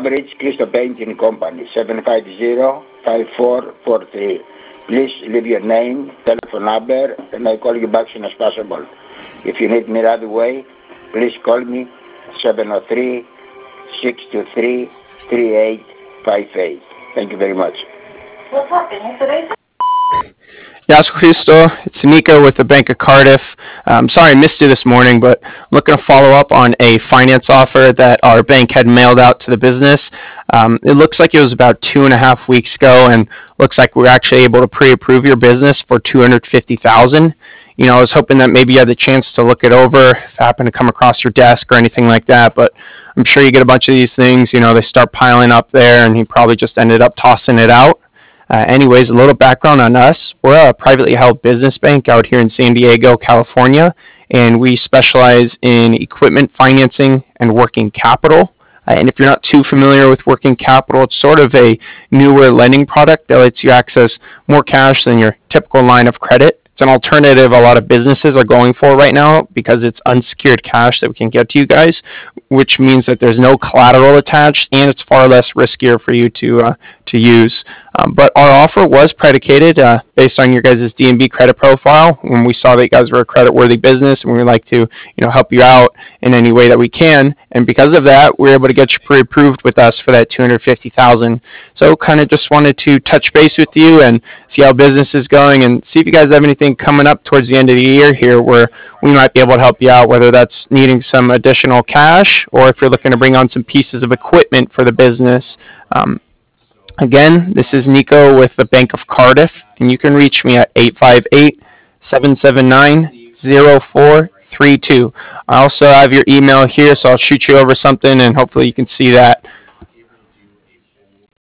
have reached Cristo Painting Company, 750-5443. Please leave your name, telephone number, and I'll call you back as soon as possible. If you need me right away, please call me 703-623-3858. Thank you very much. What's happening today? Yes, Cristo. It's Nico with the Bank of Cardiff. Sorry I missed you this morning, but I'm looking to follow up on a finance offer that our bank had mailed out to the business. It looks like it was about 2.5 weeks ago, and looks like we're actually able to pre-approve your business for $250,000. I was hoping that maybe you had the chance to look it over if it happened to come across your desk or anything like that, but I'm sure you get a bunch of these things, they start piling up there, and he probably just ended up tossing it out. Anyways, a little background on us. We're a privately held business bank out here in San Diego, California, and we specialize in equipment financing and working capital. And if you're not too familiar with working capital, it's sort of a newer lending product that lets you access more cash than your typical line of credit. It's an alternative a lot of businesses are going for right now because it's unsecured cash that we can get to you guys, which means that there's no collateral attached and it's far less riskier for you to use. But our offer was predicated based on your guys' D&B credit profile when we saw that you guys were a credit-worthy business and we would like to help you out in any way that we can. And because of that, we're able to get you pre-approved with us for that $250,000. So kind of just wanted to touch base with you and see how business is going and see if you guys have anything coming up towards the end of the year here where we might be able to help you out, whether that's needing some additional cash or if you're looking to bring on some pieces of equipment for the business. Again, this is Nico with the Bank of Cardiff, and you can reach me at 858-779-0432. I also have your email here, so I'll shoot you over something, and hopefully you can see that